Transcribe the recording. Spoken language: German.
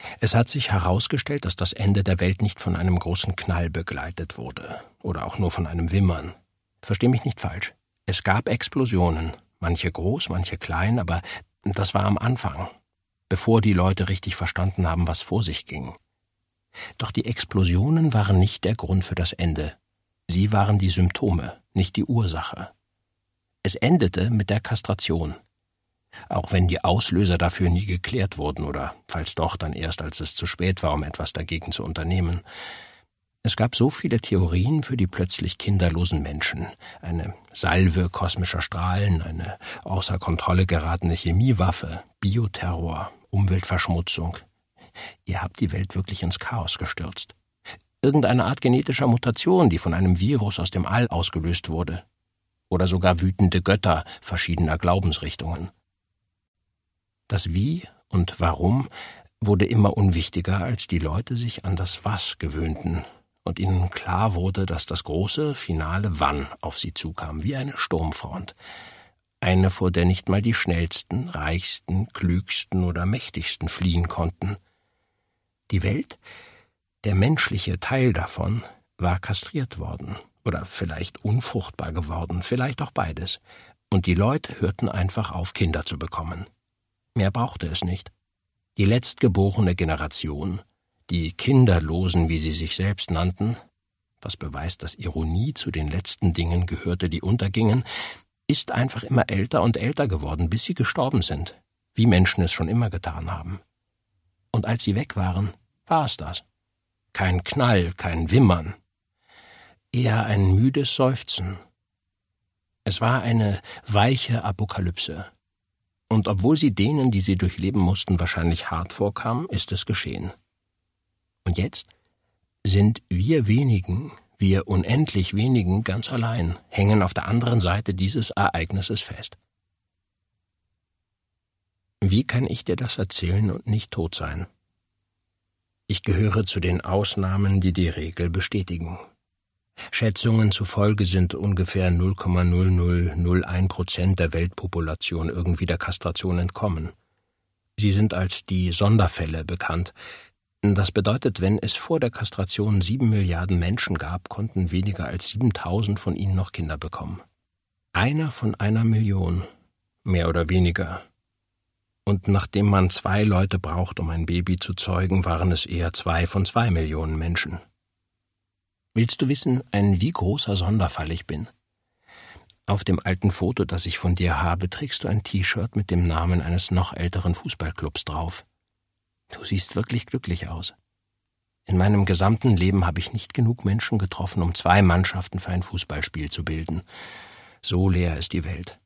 Es hat sich herausgestellt, dass das Ende der Welt nicht von einem großen Knall begleitet wurde oder auch nur von einem Wimmern. Versteh mich nicht falsch. Es gab Explosionen, manche groß, manche klein, aber das war am Anfang, bevor die Leute richtig verstanden haben, was vor sich ging. Doch die Explosionen waren nicht der Grund für das Ende. Sie waren die Symptome, nicht die Ursache. Es endete mit der Kastration. Auch wenn die Auslöser dafür nie geklärt wurden oder, falls doch, dann erst, als es zu spät war, um etwas dagegen zu unternehmen. Es gab so viele Theorien für die plötzlich kinderlosen Menschen. Eine Salve kosmischer Strahlen, eine außer Kontrolle geratene Chemiewaffe, Bioterror, Umweltverschmutzung. Ihr habt die Welt wirklich ins Chaos gestürzt. Irgendeine Art genetischer Mutation, die von einem Virus aus dem All ausgelöst wurde. Oder sogar wütende Götter verschiedener Glaubensrichtungen. Das Wie und Warum wurde immer unwichtiger, als die Leute sich an das Was gewöhnten und ihnen klar wurde, dass das große, finale Wann auf sie zukam, wie eine Sturmfront. Eine, vor der nicht mal die Schnellsten, Reichsten, Klügsten oder Mächtigsten fliehen konnten. Die Welt, der menschliche Teil davon, war kastriert worden oder vielleicht unfruchtbar geworden, vielleicht auch beides. Und die Leute hörten einfach auf, Kinder zu bekommen. Mehr brauchte es nicht. Die letztgeborene Generation, die Kinderlosen, wie sie sich selbst nannten, was beweist, dass Ironie zu den letzten Dingen gehörte, die untergingen, ist einfach immer älter und älter geworden, bis sie gestorben sind, wie Menschen es schon immer getan haben. Und als sie weg waren, war es das. Kein Knall, kein Wimmern, eher ein müdes Seufzen. Es war eine weiche Apokalypse. Und obwohl sie denen, die sie durchleben mussten, wahrscheinlich hart vorkam, ist es geschehen. Und jetzt sind wir wenigen, wir unendlich wenigen, ganz allein, hängen auf der anderen Seite dieses Ereignisses fest. Wie kann ich dir das erzählen und nicht tot sein? Ich gehöre zu den Ausnahmen, die die Regel bestätigen. Schätzungen zufolge sind ungefähr 0,0001% der Weltpopulation irgendwie der Kastration entkommen. Sie sind als die Sonderfälle bekannt. Das bedeutet, wenn es vor der Kastration 7 Milliarden Menschen gab, konnten weniger als 7.000 von ihnen noch Kinder bekommen. Einer von 1 Million, mehr oder weniger. Und nachdem man 2 Leute braucht, um ein Baby zu zeugen, waren es eher 2 von 2 Millionen Menschen. Willst du wissen, ein wie großer Sonderfall ich bin? Auf dem alten Foto, das ich von dir habe, trägst du ein T-Shirt mit dem Namen eines noch älteren Fußballclubs drauf. Du siehst wirklich glücklich aus. In meinem gesamten Leben habe ich nicht genug Menschen getroffen, um 2 Mannschaften für ein Fußballspiel zu bilden. So leer ist die Welt.